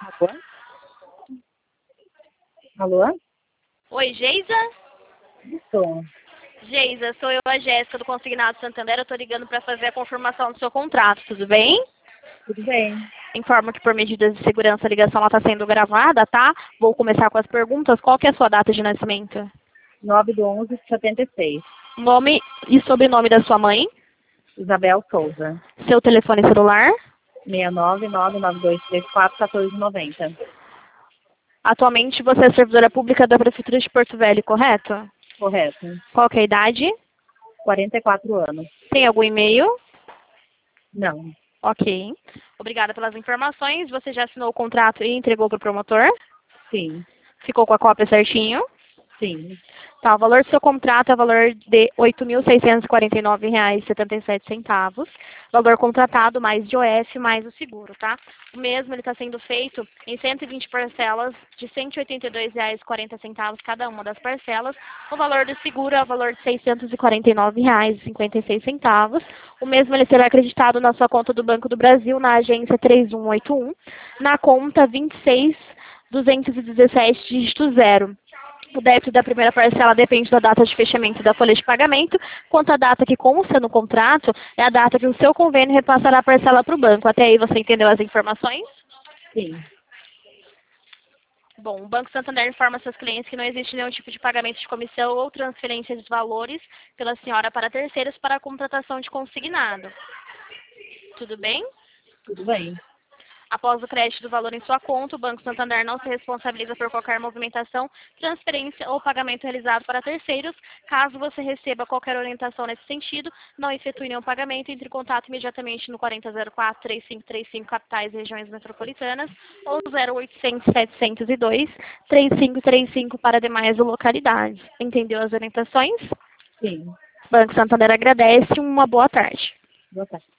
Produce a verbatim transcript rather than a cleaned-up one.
Alô? Alô? Oi, Geisa? Isso. Geisa, sou eu, a Jéssica, do Consignado Santander. Eu tô ligando para fazer a confirmação do seu contrato, tudo bem? Tudo bem. Informo que por medidas de segurança a ligação está sendo gravada, tá? Vou começar com as perguntas. Qual que é a sua data de nascimento? nove do onze de setenta e seis. Nome e sobrenome da sua mãe? Isabel Souza. Seu telefone celular? seis nove nove nove dois três quatro um quatro nove zero. Atualmente você é servidora pública da Prefeitura de Porto Velho, correto? Correto. Qual que é a idade? quarenta e quatro anos. Tem algum e-mail? Não. Ok. Obrigada pelas informações. Você já assinou o contrato e entregou para o promotor? Sim. Ficou com a cópia certinho? Sim. Tá, o valor do seu contrato é o valor de oito mil seiscentos e quarenta e nove reais e setenta e sete centavos. Valor contratado mais de O F mais o seguro, tá? O mesmo ele está sendo feito em cento e vinte parcelas de cento e oitenta e dois reais e quarenta centavos cada uma das parcelas. O valor do seguro é o valor de seiscentos e quarenta e nove reais e cinquenta e seis centavos. O mesmo ele será acreditado na sua conta do Banco do Brasil, na agência três um oito um, na conta vinte e seis duzentos e dezessete, dígito zero. O débito da primeira parcela depende da data de fechamento da folha de pagamento, quanto a data que consta no contrato é a data que o seu convênio repassará a parcela para o banco. Até aí você entendeu as informações? Sim. Bom, o Banco Santander informa seus clientes que não existe nenhum tipo de pagamento de comissão ou transferência de valores pela senhora para terceiros para a contratação de consignado. Tudo bem? Tudo bem. Após o crédito do valor em sua conta, o Banco Santander não se responsabiliza por qualquer movimentação, transferência ou pagamento realizado para terceiros. Caso você receba qualquer orientação nesse sentido, não efetue nenhum pagamento, entre em contato imediatamente no quarenta zero quatro, três cinco três cinco capitais e regiões metropolitanas ou zero oitocentos, setecentos e dois, três cinco três cinco para demais localidades. Entendeu as orientações? Sim. Banco Santander agradece. Uma boa tarde. Boa tarde.